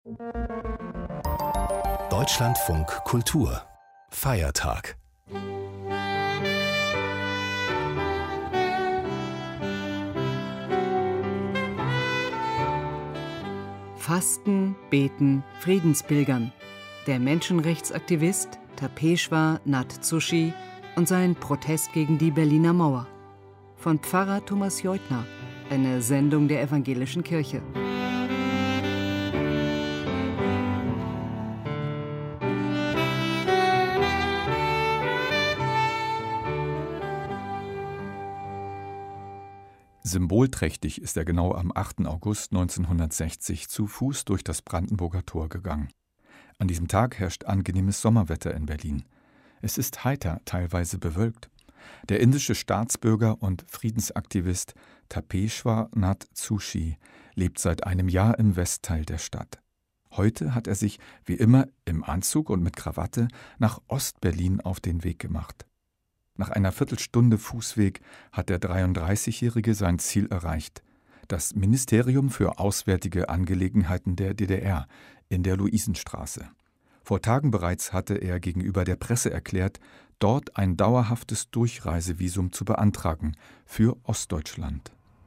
Deutschlandfunk Kultur Feiertag. Fasten, Beten, Friedenspilgern. Der Menschenrechtsaktivist Tapeshwar Nath Tsuchi und sein Protest gegen die Berliner Mauer. Von Pfarrer Thomas Jeutner, eine Sendung der Evangelischen Kirche. Symbolträchtig ist er genau am 8. August 1960 zu Fuß durch das Brandenburger Tor gegangen. An diesem Tag herrscht angenehmes Sommerwetter in Berlin. Es ist heiter, teilweise bewölkt. Der indische Staatsbürger und Friedensaktivist Tapeshwar Nath Tsuchi lebt seit einem Jahr im Westteil der Stadt. Heute hat er sich, wie immer, im Anzug und mit Krawatte nach Ostberlin auf den Weg gemacht. Nach einer Viertelstunde Fußweg hat der 33-Jährige sein Ziel erreicht: das Ministerium für Auswärtige Angelegenheiten der DDR in der Luisenstraße. Vor Tagen bereits hatte er gegenüber der Presse erklärt, dort ein dauerhaftes Durchreisevisum zu beantragen für Ostdeutschland.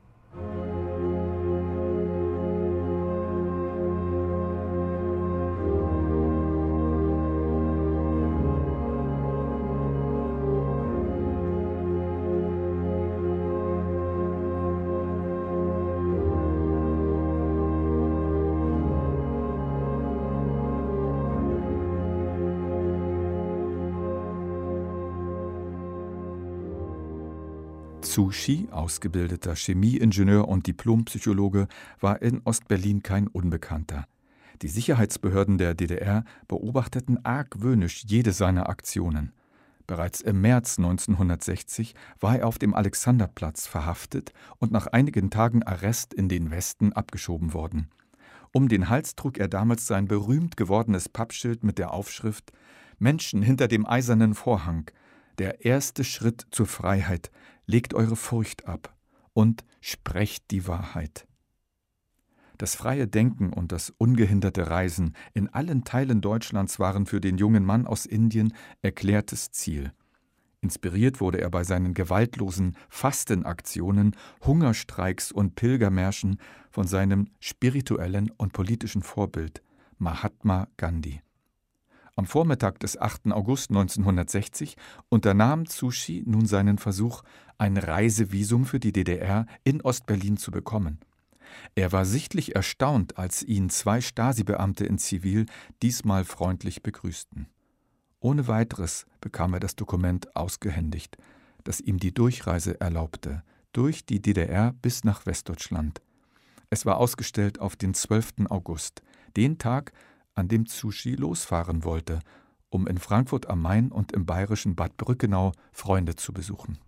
Tsuchi, ausgebildeter Chemieingenieur und Diplompsychologe, war in Ostberlin kein Unbekannter. Die Sicherheitsbehörden der DDR beobachteten argwöhnisch jede seiner Aktionen. Bereits im März 1960 war er auf dem Alexanderplatz verhaftet und nach einigen Tagen Arrest in den Westen abgeschoben worden. Um den Hals trug er damals sein berühmt gewordenes Pappschild mit der Aufschrift »Menschen hinter dem eisernen Vorhang, der erste Schritt zur Freiheit, legt eure Furcht ab und sprecht die Wahrheit.« Das freie Denken und das ungehinderte Reisen in allen Teilen Deutschlands waren für den jungen Mann aus Indien erklärtes Ziel. Inspiriert wurde er bei seinen gewaltlosen Fastenaktionen, Hungerstreiks und Pilgermärschen von seinem spirituellen und politischen Vorbild Mahatma Gandhi. Am Vormittag des 8. August 1960 unternahm Tsuchi nun seinen Versuch, ein Reisevisum für die DDR in Ostberlin zu bekommen. Er war sichtlich erstaunt, als ihn 2 Stasi-Beamte in Zivil diesmal freundlich begrüßten. Ohne weiteres bekam er das Dokument ausgehändigt, das ihm die Durchreise erlaubte, durch die DDR bis nach Westdeutschland. Es war ausgestellt auf den 12. August, den Tag, an dem Tsuchi losfahren wollte, um in Frankfurt am Main und im bayerischen Bad Brückenau Freunde zu besuchen.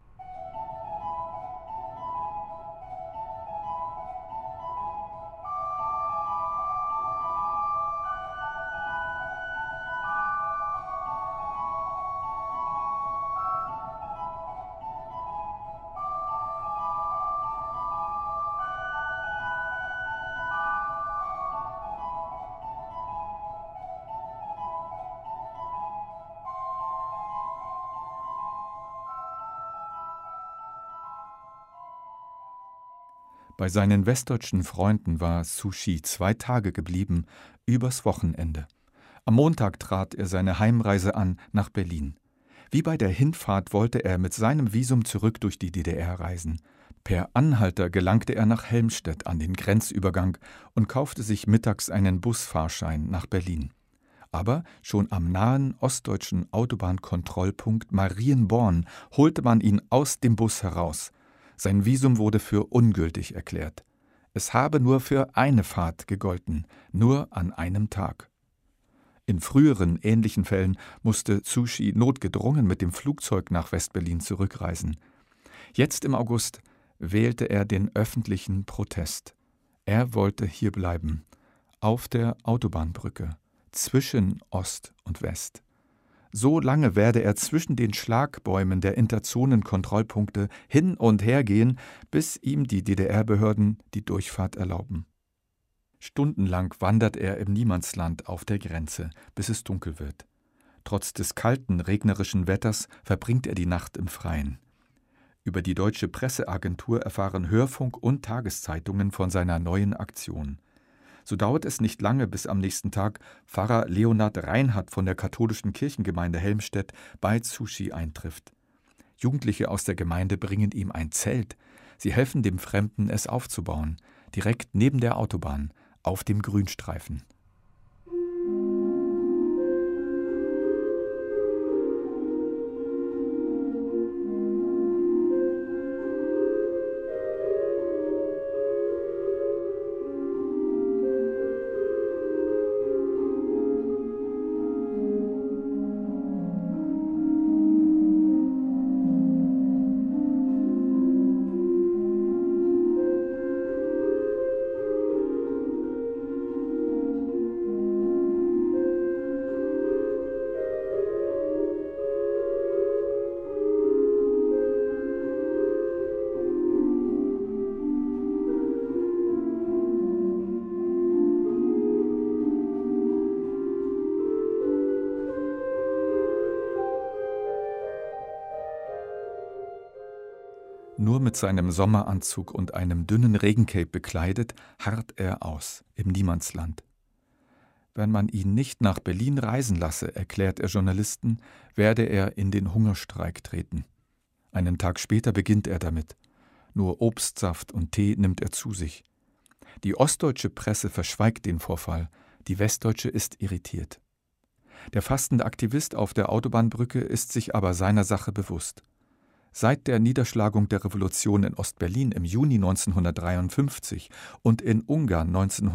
Bei seinen westdeutschen Freunden war Tsuchi 2 Tage geblieben, übers Wochenende. Am Montag trat er seine Heimreise an nach Berlin. Wie bei der Hinfahrt wollte er mit seinem Visum zurück durch die DDR reisen. Per Anhalter gelangte er nach Helmstedt an den Grenzübergang und kaufte sich mittags einen Busfahrschein nach Berlin. Aber schon am nahen ostdeutschen Autobahnkontrollpunkt Marienborn holte man ihn aus dem Bus heraus. Sein Visum wurde für ungültig erklärt. Es habe nur für eine Fahrt gegolten, nur an einem Tag. In früheren ähnlichen Fällen musste Tsuchi notgedrungen mit dem Flugzeug nach Westberlin zurückreisen. Jetzt im August wählte er den öffentlichen Protest. Er wollte hier bleiben, auf der Autobahnbrücke, zwischen Ost und West. So lange werde er zwischen den Schlagbäumen der Interzonenkontrollpunkte hin und her gehen, bis ihm die DDR-Behörden die Durchfahrt erlauben. Stundenlang wandert er im Niemandsland auf der Grenze, bis es dunkel wird. Trotz des kalten, regnerischen Wetters verbringt er die Nacht im Freien. Über die Deutsche Presseagentur erfahren Hörfunk und Tageszeitungen von seiner neuen Aktion. So dauert es nicht lange, bis am nächsten Tag Pfarrer Leonhard Reinhardt von der katholischen Kirchengemeinde Helmstedt bei Zhuchi eintrifft. Jugendliche aus der Gemeinde bringen ihm ein Zelt. Sie helfen dem Fremden, es aufzubauen, direkt neben der Autobahn, auf dem Grünstreifen. Nur mit seinem Sommeranzug und einem dünnen Regencape bekleidet, harrt er aus, im Niemandsland. Wenn man ihn nicht nach Berlin reisen lasse, erklärt er Journalisten, werde er in den Hungerstreik treten. Einen Tag später beginnt er damit. Nur Obstsaft und Tee nimmt er zu sich. Die ostdeutsche Presse verschweigt den Vorfall, die westdeutsche ist irritiert. Der fastende Aktivist auf der Autobahnbrücke ist sich aber seiner Sache bewusst. Seit der Niederschlagung der Revolution in Ostberlin im Juni 1953 und in Ungarn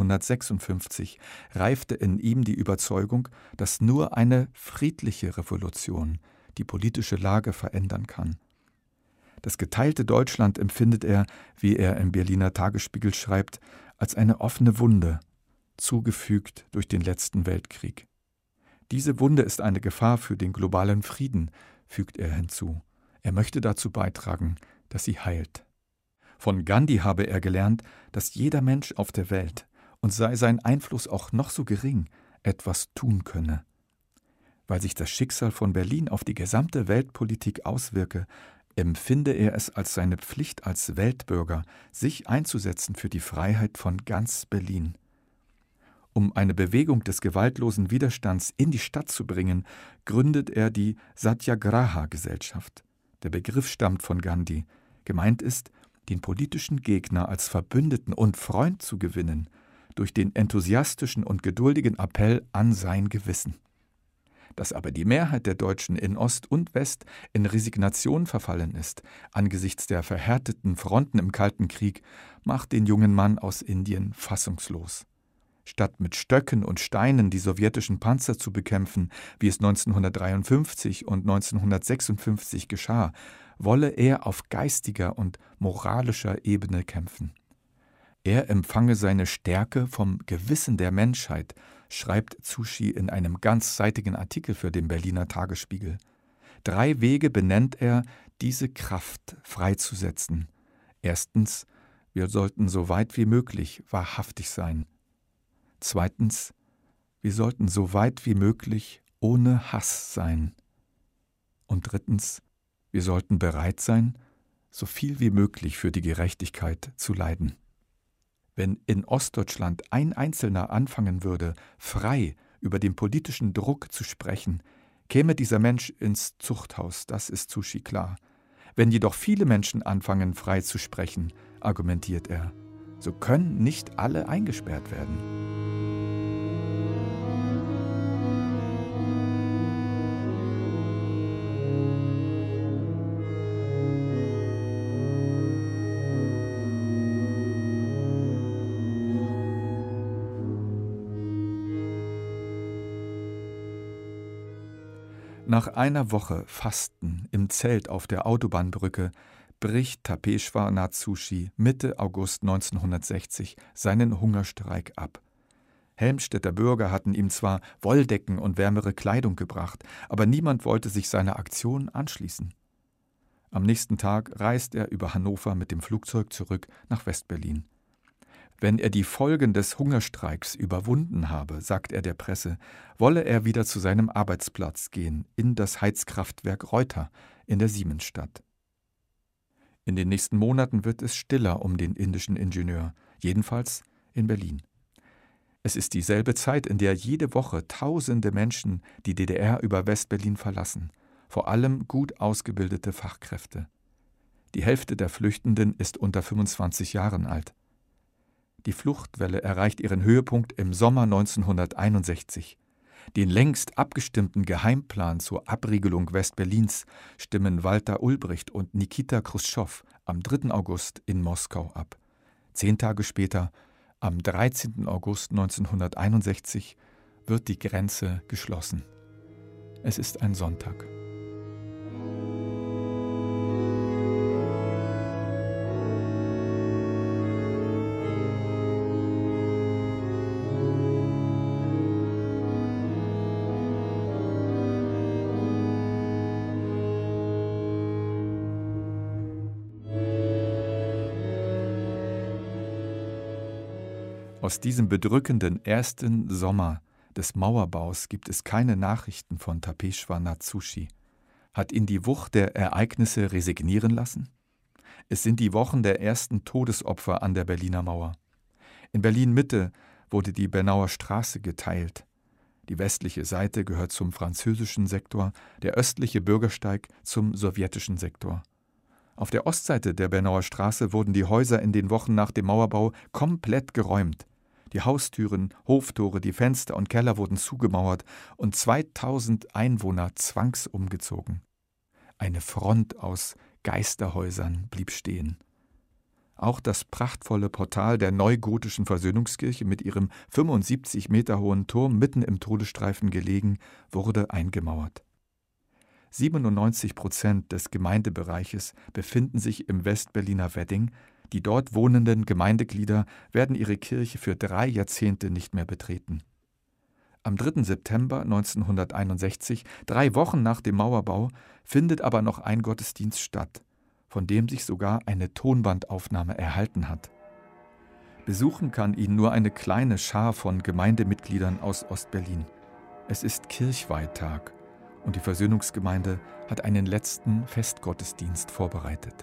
1956 reifte in ihm die Überzeugung, dass nur eine friedliche Revolution die politische Lage verändern kann. Das geteilte Deutschland empfindet er, wie er im Berliner Tagesspiegel schreibt, als eine offene Wunde, zugefügt durch den letzten Weltkrieg. Diese Wunde ist eine Gefahr für den globalen Frieden, fügt er hinzu. Er möchte dazu beitragen, dass sie heilt. Von Gandhi habe er gelernt, dass jeder Mensch auf der Welt, und sei sein Einfluss auch noch so gering, etwas tun könne. Weil sich das Schicksal von Berlin auf die gesamte Weltpolitik auswirke, empfinde er es als seine Pflicht als Weltbürger, sich einzusetzen für die Freiheit von ganz Berlin. Um eine Bewegung des gewaltlosen Widerstands in die Stadt zu bringen, gründet er die Satyagraha-Gesellschaft. Der Begriff stammt von Gandhi. Gemeint ist, den politischen Gegner als Verbündeten und Freund zu gewinnen, durch den enthusiastischen und geduldigen Appell an sein Gewissen. Dass aber die Mehrheit der Deutschen in Ost und West in Resignation verfallen ist, angesichts der verhärteten Fronten im Kalten Krieg, macht den jungen Mann aus Indien fassungslos. Statt mit Stöcken und Steinen die sowjetischen Panzer zu bekämpfen, wie es 1953 und 1956 geschah, wolle er auf geistiger und moralischer Ebene kämpfen. Er empfange seine Stärke vom Gewissen der Menschheit, schreibt Zhuchi in einem ganzseitigen Artikel für den Berliner Tagesspiegel. 3 Wege benennt er, diese Kraft freizusetzen. Erstens, wir sollten so weit wie möglich wahrhaftig sein. Zweitens, wir sollten so weit wie möglich ohne Hass sein. Und drittens, wir sollten bereit sein, so viel wie möglich für die Gerechtigkeit zu leiden. Wenn in Ostdeutschland ein Einzelner anfangen würde, frei über den politischen Druck zu sprechen, käme dieser Mensch ins Zuchthaus, das ist Zhuchi klar. Wenn jedoch viele Menschen anfangen, frei zu sprechen, argumentiert er, so können nicht alle eingesperrt werden. Nach einer Woche Fasten im Zelt auf der Autobahnbrücke bricht Tapeshwar Nath Zhuchi Mitte August 1960 seinen Hungerstreik ab. Helmstedter Bürger hatten ihm zwar Wolldecken und wärmere Kleidung gebracht, aber niemand wollte sich seiner Aktion anschließen. Am nächsten Tag reist er über Hannover mit dem Flugzeug zurück nach Westberlin. Wenn er die Folgen des Hungerstreiks überwunden habe, sagt er der Presse, wolle er wieder zu seinem Arbeitsplatz gehen, in das Heizkraftwerk Reuter in der Siemensstadt. In den nächsten Monaten wird es stiller um den indischen Ingenieur, jedenfalls in Berlin. Es ist dieselbe Zeit, in der jede Woche tausende Menschen die DDR über Westberlin verlassen, vor allem gut ausgebildete Fachkräfte. Die Hälfte der Flüchtenden ist unter 25 Jahren alt. Die Fluchtwelle erreicht ihren Höhepunkt im Sommer 1961. Den längst abgestimmten Geheimplan zur Abriegelung Westberlins stimmen Walter Ulbricht und Nikita Chruschtschow am 3. August in Moskau ab. 10 Tage später, am 13. August 1961, wird die Grenze geschlossen. Es ist ein Sonntag. Aus diesem bedrückenden ersten Sommer des Mauerbaus gibt es keine Nachrichten von Tapeshwar Nath Suchi. Hat ihn die Wucht der Ereignisse resignieren lassen? Es sind die Wochen der ersten Todesopfer an der Berliner Mauer. In Berlin-Mitte wurde die Bernauer Straße geteilt. Die westliche Seite gehört zum französischen Sektor, der östliche Bürgersteig zum sowjetischen Sektor. Auf der Ostseite der Bernauer Straße wurden die Häuser in den Wochen nach dem Mauerbau komplett geräumt. Die Haustüren, Hoftore, die Fenster und Keller wurden zugemauert und 2000 Einwohner zwangsumgezogen. Eine Front aus Geisterhäusern blieb stehen. Auch das prachtvolle Portal der neugotischen Versöhnungskirche mit ihrem 75 Meter hohen Turm mitten im Todesstreifen gelegen, wurde eingemauert. 97% des Gemeindebereiches befinden sich im Westberliner Wedding. Die dort wohnenden Gemeindeglieder werden ihre Kirche für 3 Jahrzehnte nicht mehr betreten. Am 3. September 1961, 3 Wochen nach dem Mauerbau, findet aber noch ein Gottesdienst statt, von dem sich sogar eine Tonbandaufnahme erhalten hat. Besuchen kann ihn nur eine kleine Schar von Gemeindemitgliedern aus Ostberlin. Es ist Kirchweihtag und die Versöhnungsgemeinde hat einen letzten Festgottesdienst vorbereitet.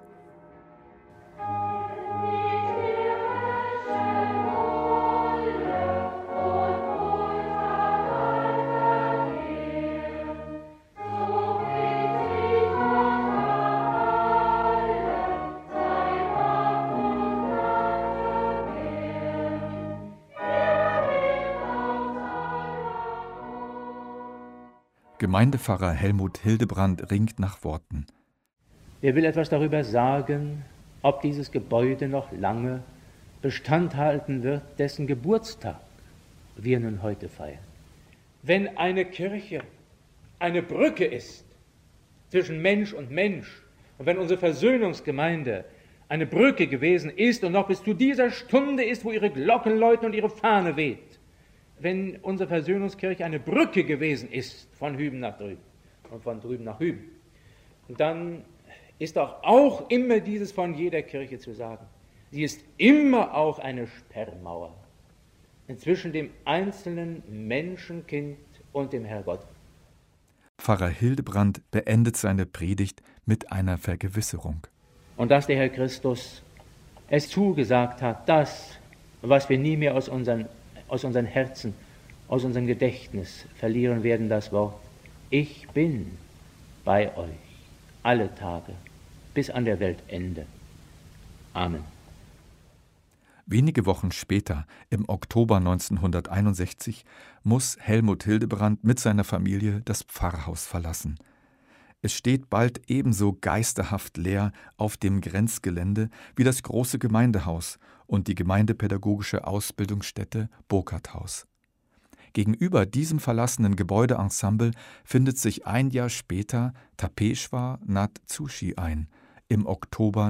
Gemeindepfarrer Helmut Hildebrand ringt nach Worten. Wer will etwas darüber sagen, ob dieses Gebäude noch lange Bestand halten wird, dessen Geburtstag wir nun heute feiern? Wenn eine Kirche eine Brücke ist zwischen Mensch und Mensch und wenn unsere Versöhnungsgemeinde eine Brücke gewesen ist und noch bis zu dieser Stunde ist, wo ihre Glocken läuten und ihre Fahne weht, wenn unsere Versöhnungskirche eine Brücke gewesen ist von Hüben nach drüben und von drüben nach Hüben, dann ist doch auch immer dieses von jeder Kirche zu sagen. Sie ist immer auch eine Sperrmauer zwischen dem einzelnen Menschenkind und dem Herrgott. Pfarrer Hildebrand beendet seine Predigt mit einer Vergewisserung. Und dass der Herr Christus es zugesagt hat, das, was wir nie mehr aus unseren Herzen, aus unserem Gedächtnis verlieren werden, das Wort: Ich bin bei euch alle Tage bis an der Weltende. Amen. Wenige Wochen später, im Oktober 1961, muss Helmut Hildebrand mit seiner Familie das Pfarrhaus verlassen. Es steht bald ebenso geisterhaft leer auf dem Grenzgelände wie das große Gemeindehaus und die gemeindepädagogische Ausbildungsstätte Burkhardt-Haus. Gegenüber diesem verlassenen Gebäudeensemble findet sich ein Jahr später Tapeshwar Nath Suchi ein, im Oktober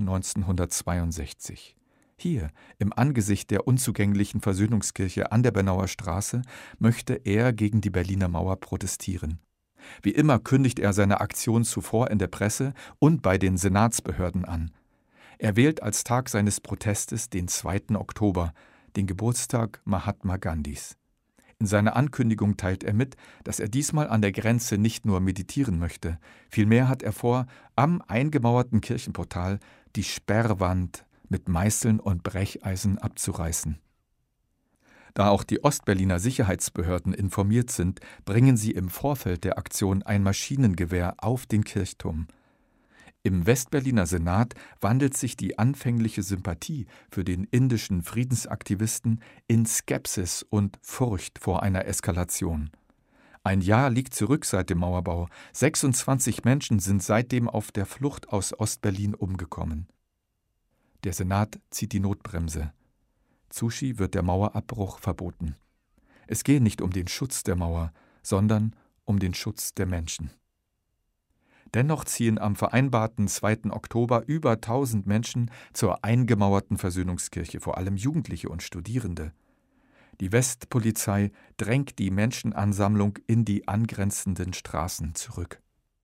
1962. Hier, im Angesicht der unzugänglichen Versöhnungskirche an der Bernauer Straße, möchte er gegen die Berliner Mauer protestieren. Wie immer kündigt er seine Aktion zuvor in der Presse und bei den Senatsbehörden an. Er wählt als Tag seines Protestes den 2. Oktober, den Geburtstag Mahatma Gandhis. In seiner Ankündigung teilt er mit, dass er diesmal an der Grenze nicht nur meditieren möchte, vielmehr hat er vor, am eingemauerten Kirchenportal die Sperrwand mit Meißeln und Brecheisen abzureißen. Da auch die Ostberliner Sicherheitsbehörden informiert sind, bringen sie im Vorfeld der Aktion ein Maschinengewehr auf den Kirchturm. Im Westberliner Senat wandelt sich die anfängliche Sympathie für den indischen Friedensaktivisten in Skepsis und Furcht vor einer Eskalation. Ein Jahr liegt zurück seit dem Mauerbau. 26 Menschen sind seitdem auf der Flucht aus Ostberlin umgekommen. Der Senat zieht die Notbremse. Tsuchi wird der Mauerabbruch verboten. Es gehe nicht um den Schutz der Mauer, sondern um den Schutz der Menschen. Dennoch ziehen am vereinbarten 2. Oktober über 1000 Menschen zur eingemauerten Versöhnungskirche, vor allem Jugendliche und Studierende. Die Westpolizei drängt die Menschenansammlung in die angrenzenden Straßen zurück.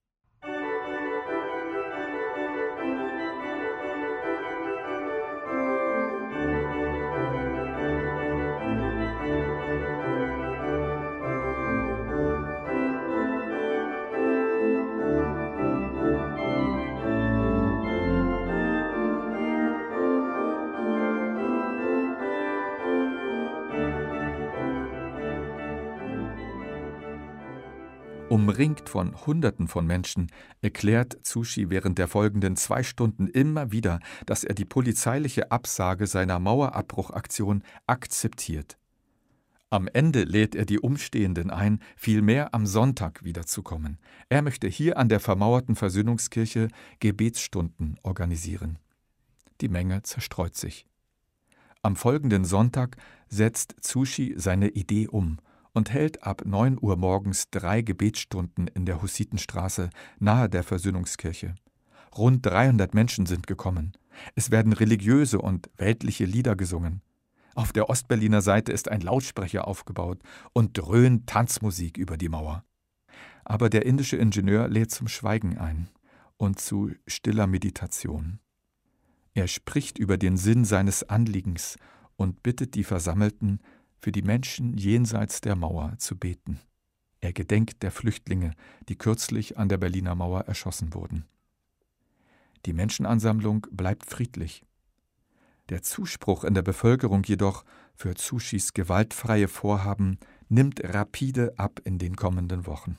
Umringt von Hunderten von Menschen erklärt Tsuchi während der folgenden 2 Stunden immer wieder, dass er die polizeiliche Absage seiner Mauerabbruchaktion akzeptiert. Am Ende lädt er die Umstehenden ein, vielmehr am Sonntag wiederzukommen. Er möchte hier an der vermauerten Versöhnungskirche Gebetsstunden organisieren. Die Menge zerstreut sich. Am folgenden Sonntag setzt Tsuchi seine Idee um und hält ab 9 Uhr morgens 3 Gebetsstunden in der Hussitenstraße nahe der Versöhnungskirche. Rund 300 Menschen sind gekommen. Es werden religiöse und weltliche Lieder gesungen. Auf der Ostberliner Seite ist ein Lautsprecher aufgebaut und dröhnt Tanzmusik über die Mauer. Aber der indische Ingenieur lädt zum Schweigen ein und zu stiller Meditation. Er spricht über den Sinn seines Anliegens und bittet die Versammelten, für die Menschen jenseits der Mauer zu beten. Er gedenkt der Flüchtlinge, die kürzlich an der Berliner Mauer erschossen wurden. Die Menschenansammlung bleibt friedlich. Der Zuspruch in der Bevölkerung jedoch für Tsuchis gewaltfreie Vorhaben nimmt rapide ab in den kommenden Wochen.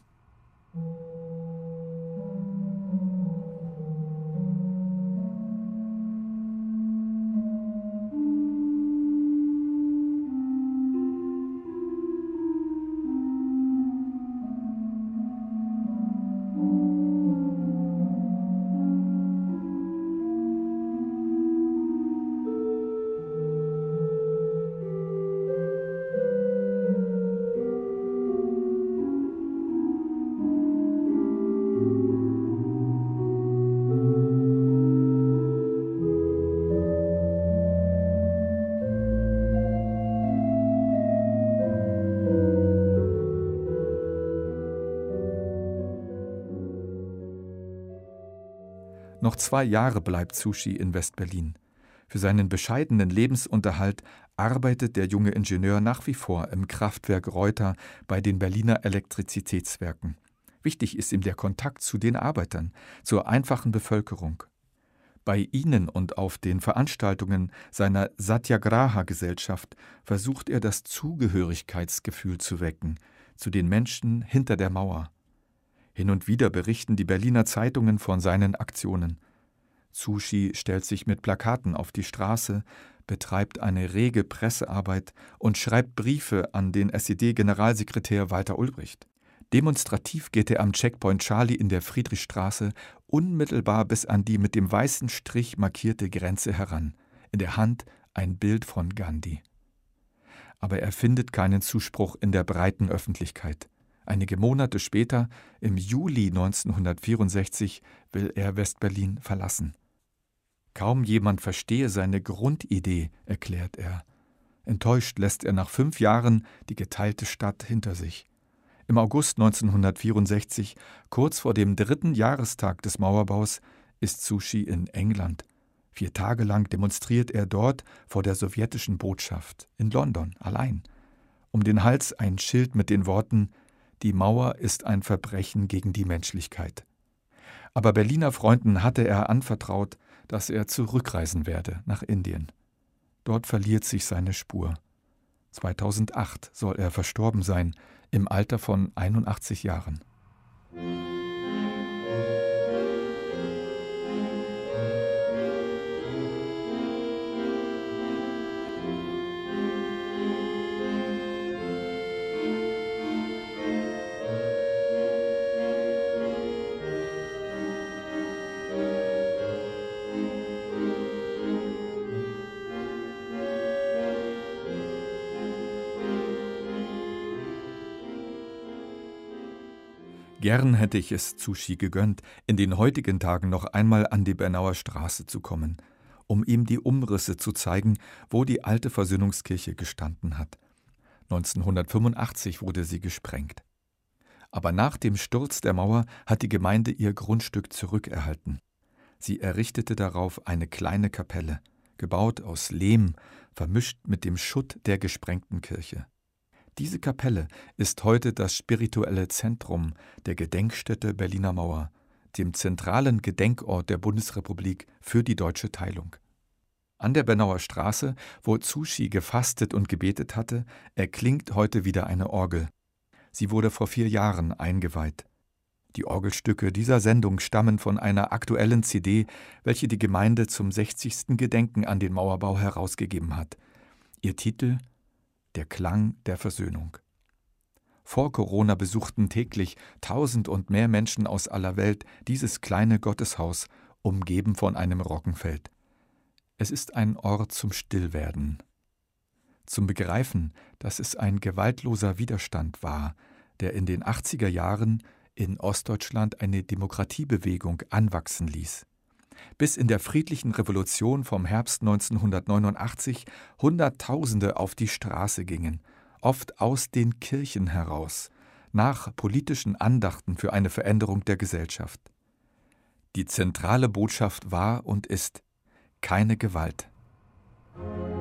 Noch 2 Jahre bleibt Tsuchi in Westberlin. Für seinen bescheidenen Lebensunterhalt arbeitet der junge Ingenieur nach wie vor im Kraftwerk Reuter bei den Berliner Elektrizitätswerken. Wichtig ist ihm der Kontakt zu den Arbeitern, zur einfachen Bevölkerung. Bei ihnen und auf den Veranstaltungen seiner Satyagraha-Gesellschaft versucht er, das Zugehörigkeitsgefühl zu wecken, zu den Menschen hinter der Mauer. Hin und wieder berichten die Berliner Zeitungen von seinen Aktionen. Tsuchi stellt sich mit Plakaten auf die Straße, betreibt eine rege Pressearbeit und schreibt Briefe an den SED-Generalsekretär Walter Ulbricht. Demonstrativ geht er am Checkpoint Charlie in der Friedrichstraße unmittelbar bis an die mit dem weißen Strich markierte Grenze heran, in der Hand ein Bild von Gandhi. Aber er findet keinen Zuspruch in der breiten Öffentlichkeit. Einige Monate später, im Juli 1964, will er Westberlin verlassen. Kaum jemand verstehe seine Grundidee, erklärt er. Enttäuscht lässt er nach 5 Jahren die geteilte Stadt hinter sich. Im August 1964, kurz vor dem 3. Jahrestag des Mauerbaus, ist Tsuchi in England. 4 Tage lang demonstriert er dort vor der sowjetischen Botschaft in London allein. Um den Hals ein Schild mit den Worten: Die Mauer ist ein Verbrechen gegen die Menschlichkeit. Aber Berliner Freunden hatte er anvertraut, dass er zurückreisen werde nach Indien. Dort verliert sich seine Spur. 2008 soll er verstorben sein, im Alter von 81 Jahren. Gern hätte ich es Tsuchi gegönnt, in den heutigen Tagen noch einmal an die Bernauer Straße zu kommen, um ihm die Umrisse zu zeigen, wo die alte Versöhnungskirche gestanden hat. 1985 wurde sie gesprengt. Aber nach dem Sturz der Mauer hat die Gemeinde ihr Grundstück zurückerhalten. Sie errichtete darauf eine kleine Kapelle, gebaut aus Lehm, vermischt mit dem Schutt der gesprengten Kirche. Diese Kapelle ist heute das spirituelle Zentrum der Gedenkstätte Berliner Mauer, dem zentralen Gedenkort der Bundesrepublik für die deutsche Teilung. An der Bernauer Straße, wo Tsuchi gefastet und gebetet hatte, erklingt heute wieder eine Orgel. Sie wurde vor 4 Jahren eingeweiht. Die Orgelstücke dieser Sendung stammen von einer aktuellen CD, welche die Gemeinde zum 60. Gedenken an den Mauerbau herausgegeben hat. Ihr Titel: Der Klang der Versöhnung. Vor Corona besuchten täglich 1000 und mehr Menschen aus aller Welt dieses kleine Gotteshaus, umgeben von einem Roggenfeld. Es ist ein Ort zum Stillwerden, zum Begreifen, dass es ein gewaltloser Widerstand war, der in den 80er Jahren in Ostdeutschland eine Demokratiebewegung anwachsen ließ. Bis in der friedlichen Revolution vom Herbst 1989 Hunderttausende auf die Straße gingen, oft aus den Kirchen heraus, nach politischen Andachten für eine Veränderung der Gesellschaft. Die zentrale Botschaft war und ist: keine Gewalt.